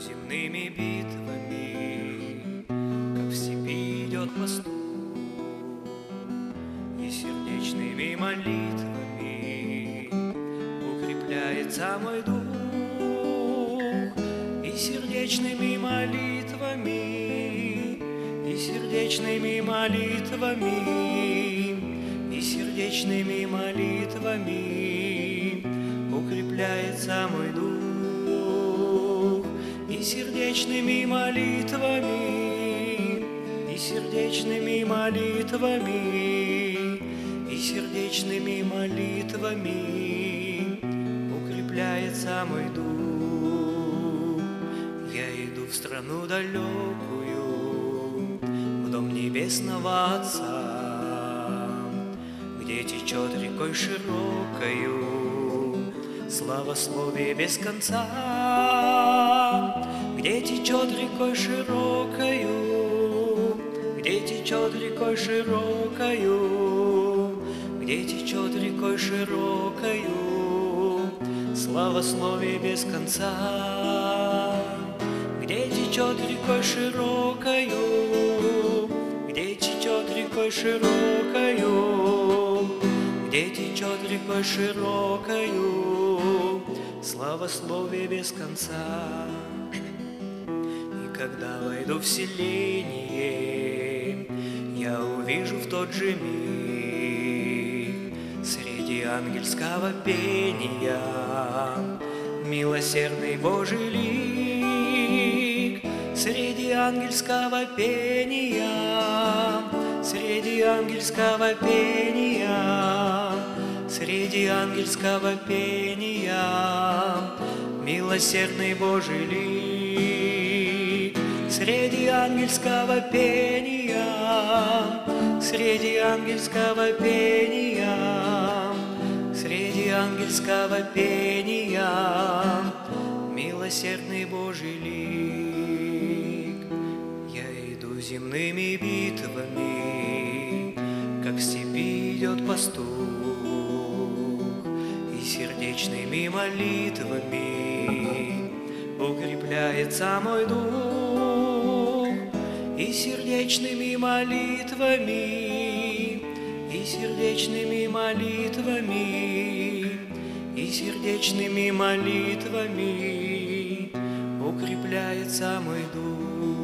земными битвами, как в степи идет пастух, и сердечными молитвами укрепляется мой дух, и сердечными молитвами, и сердечными молитвами, и сердечными молитвами укрепляется мой дух, и сердечными молитвами, и сердечными молитвами, и сердечными молитвами укрепляется мой дух. Я иду в страну далекую, в дом небесного Отца, где течет рекой широкою славословие без конца, где течет рекой широкою, где течет рекой широкою, где течет рекой широкою славословие без конца, где течет рекой широкою, где течет рекой широкою, где течет рекой широкою славословие без конца. И когда войду в селение, я увижу в тот же миг среди ангельского пения милосердный Божий лик. Среди ангельского пения, среди ангельского пения, среди ангельского пения милосердный Божий лик. Среди ангельского пения, среди ангельского пения, среди ангельского пения милосердный Божий лик. Я иду земными битвами, как в степи идет пастух, и сердечными молитвами укрепляется мой дух, и сердечными молитвами, и сердечными молитвами, и сердечными молитвами укрепляется мой дух.